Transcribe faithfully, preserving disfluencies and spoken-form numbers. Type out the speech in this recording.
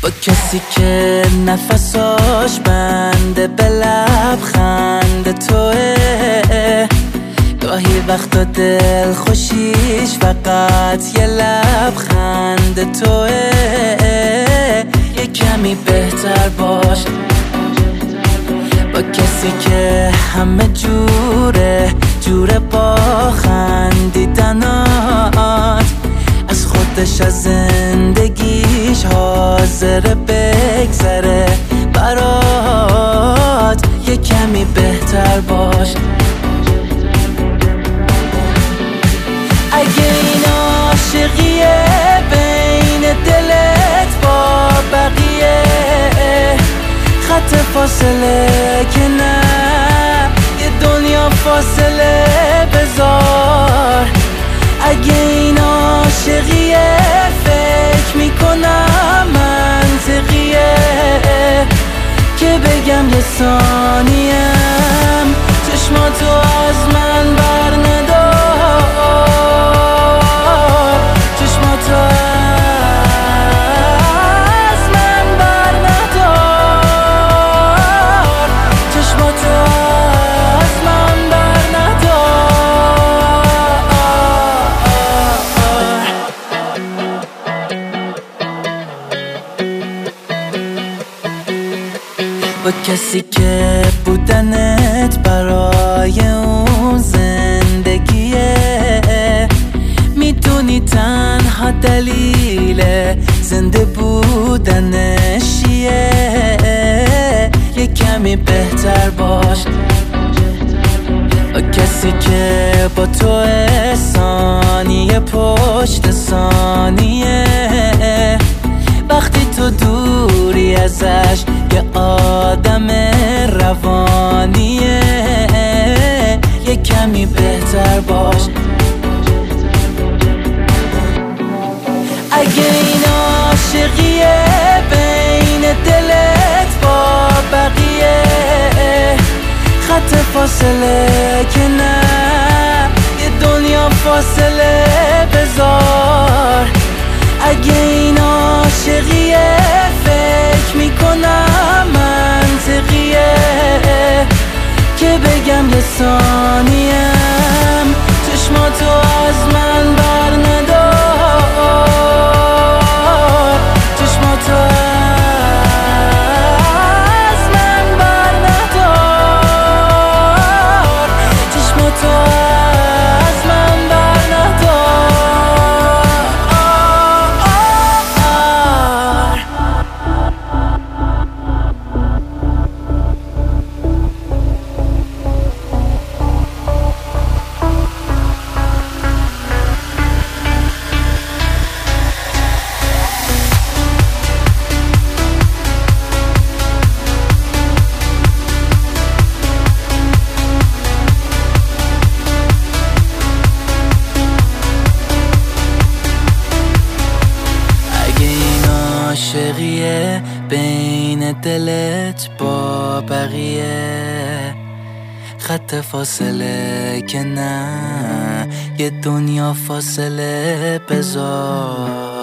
با کسی که نفساش بنده به لبخند توه، گاهی وقتا دل خوشیش فقط یه لبخند توه. یه کمی بهتر باش با کسی که همه جوره جوره با خندیدنات، از خودش از زندگیش حاضر بگذره برات. یه کمی بهتر باش اگه این عاشقیه بین دلت با بقیه، خط فاصله که نه یه دنیا فاصله بذار. اگه این عاشقیه فکر میکنم منطقیه که بگم یه ثانیم چشماتو از من بر ندار، چشماتو از من بر ندار، چشماتو از من بر با کسی که بودنت برای اون زندگیه، میدونی تنها دلیل زنده بودنش چیه. یه کمی بهتر باش با کسی که با تو ثانیه پشت ثانیه، وقتی تو دوری ازش یه آدم روانیه. یه کمی بهتر باش اگه این عاشقیه بین دلت با بقیه، خط فاصله که نه یه دنیا فاصله بذار. اگه این عاشقیه فکر میکنم منطقیه که بگم یه ثانیم چشماتو از من بر ندار، چشماتو از من بر ندار، چشماتو از من بر ندار. عاشقیه بین دلت با بقیه، خط فاصله که نه یه دنیا فاصله بذار.